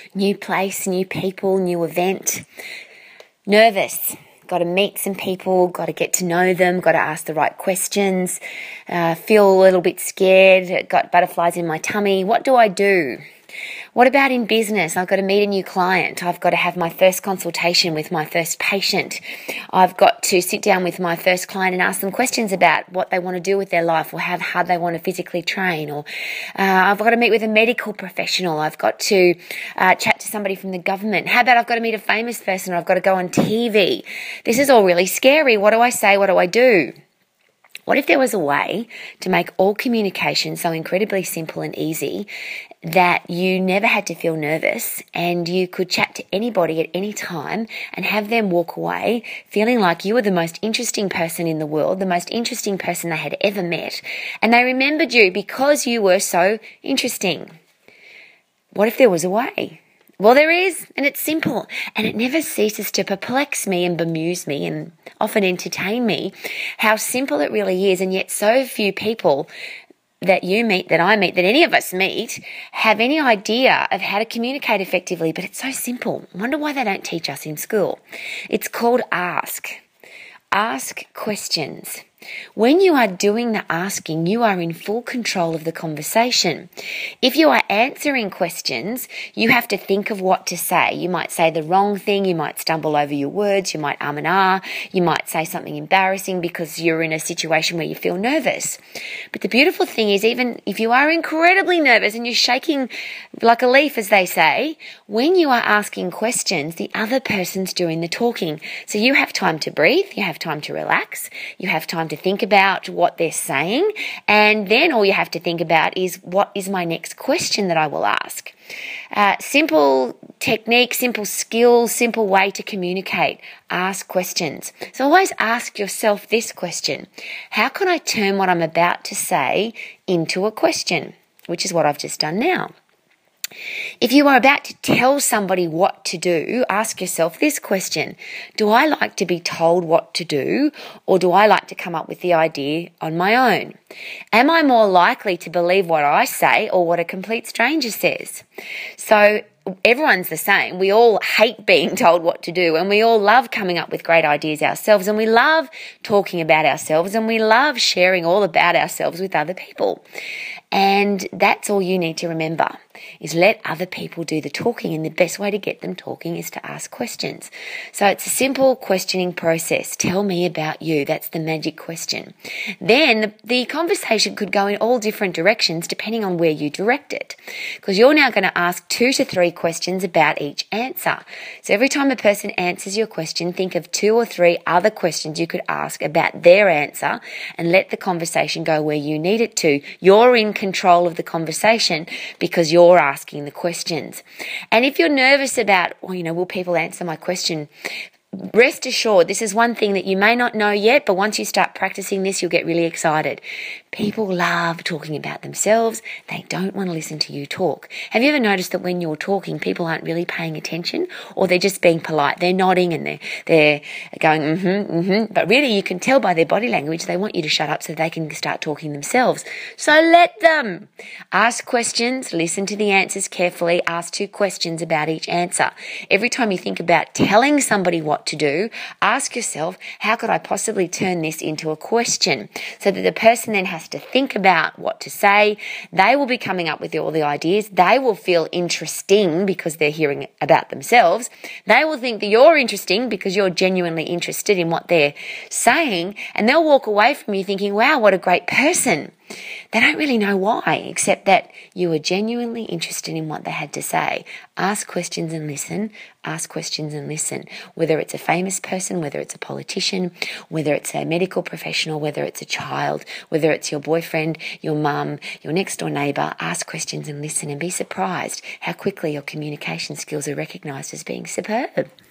New place, new people, new event. Nervous. Got to meet some people, got to get to know them, got to ask the right questions, feel a little bit scared, got butterflies in my tummy. What do I do? What about in business? I've got to meet a new client. I've got to have my first consultation with my first patient. I've got to sit down with my first client and ask them questions about what they want to do with their life or how hard they want to physically train. Or I've got to meet with a medical professional. I've got to chat to somebody from the government. How about I've got to meet a famous person or I've got to go on TV? This is all really scary. What do I say? What do I do? What if there was a way to make all communication so incredibly simple and easy that you never had to feel nervous and you could chat to anybody at any time and have them walk away feeling like you were the most interesting person in the world, the most interesting person they had ever met, and they remembered you because you were so interesting? What if there was a way? Well, there is, and it's simple, and it never ceases to perplex me and bemuse me and often entertain me how simple it really is, and yet so few people that you meet, that I meet, that any of us meet, have any idea of how to communicate effectively, but it's so simple. I wonder why they don't teach us in school. It's called ask. Ask questions. When you are doing the asking, you are in full control of the conversation. If you are answering questions, you have to think of what to say. You might say the wrong thing, you might stumble over your words, you might and ah, you might say something embarrassing because you're in a situation where you feel nervous. But the beautiful thing is, even if you are incredibly nervous and you're shaking like a leaf, as they say, when you are asking questions, the other person's doing the talking. So you have time to breathe, you have time to relax, you have time to think about what they're saying, and then all you have to think about is, what is my next question that I will ask? Simple technique, simple skill, simple way to communicate. Ask questions. So always ask yourself this question: how can I turn what I'm about to say into a question? Which is what I've just done now. If you are about to tell somebody what to do, ask yourself this question: do I like to be told what to do, or do I like to come up with the idea on my own? Am I more likely to believe what I say or what a complete stranger says? So everyone's the same. We all hate being told what to do, and we all love coming up with great ideas ourselves, and we love talking about ourselves, and we love sharing all about ourselves with other people. And that's all you need to remember, is let other people do the talking, and the best way to get them talking is to ask questions. So it's a simple questioning process. Tell me about you. That's the magic question. Then the conversation could go in all different directions depending on where you direct it, because you're now going to ask 2 to 3 questions about each answer. So every time a person answers your question, think of 2 or 3 other questions you could ask about their answer, and let the conversation go where you need it to. You're in control of the conversation because you're asking the questions. And if you're nervous about, will people answer my question? Rest assured, this is one thing that you may not know yet, but once you start practicing this, you'll get really excited. People love talking about themselves. They don't want to listen to you talk. Have you ever noticed that when you're talking, people aren't really paying attention, or they're just being polite? They're nodding and they're going, but really you can tell by their body language they want you to shut up so they can start talking themselves. So let them. Ask questions, listen to the answers carefully, ask 2 questions about each answer. Every time you think about telling somebody what to do, ask yourself, how could I possibly turn this into a question, so that the person then has to think about what to say. They will be coming up with all the ideas. They will feel interesting because they're hearing about themselves. They will think that you're interesting because you're genuinely interested in what they're saying, and they'll walk away from you thinking, wow, what a great person. They don't really know why, except that you were genuinely interested in what they had to say. Ask questions and listen. Ask questions and listen. Whether it's a famous person, whether it's a politician, whether it's a medical professional, whether it's a child, whether it's your boyfriend, your mum, your next door neighbour, ask questions and listen, and be surprised how quickly your communication skills are recognised as being superb.